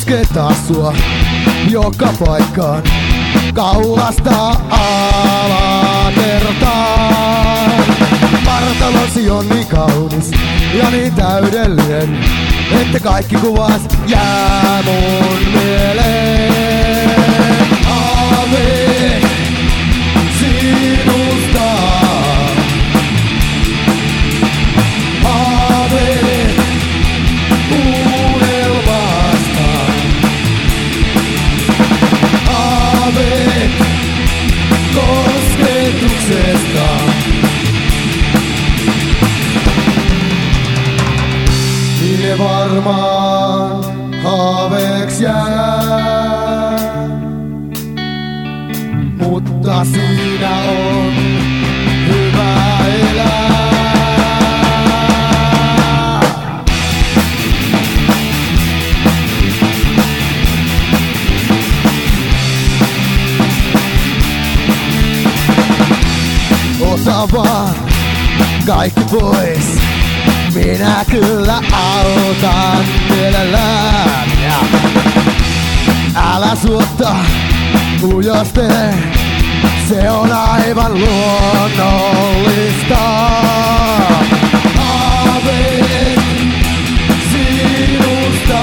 kosketa sua joka paikkaan, kaulasta alakertaan. Vartalosi on niin kaunis ja niin täydellinen, että kaikki kuvat jää mun mieleen. Aave sinusta, aave unelmasta, aave kosketuksesta. Ne varmaan haaveeks jää, mutta siinä on hyvä elää. Ota vaan kaikki pois, minä kyllä autan mielellään. Älä suotta ujostele, se on aivan luonnollista. Haaveet sinusta,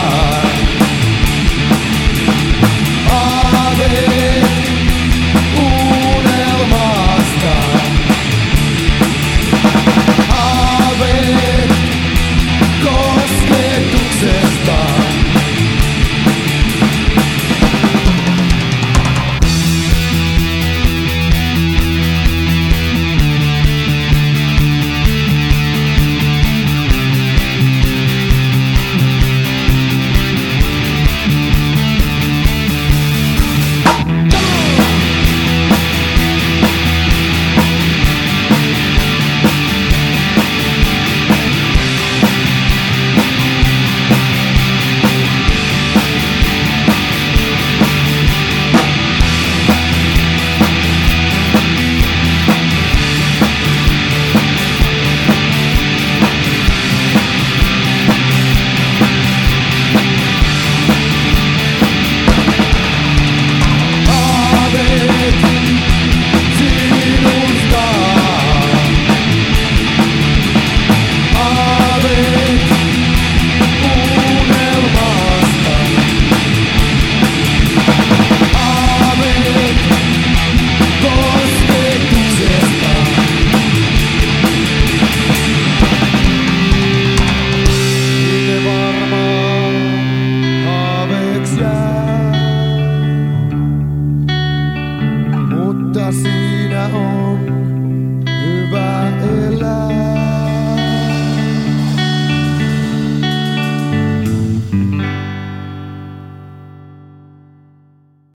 haaveet unelmasta, haaveet kosketuksesta. Mutta siinä on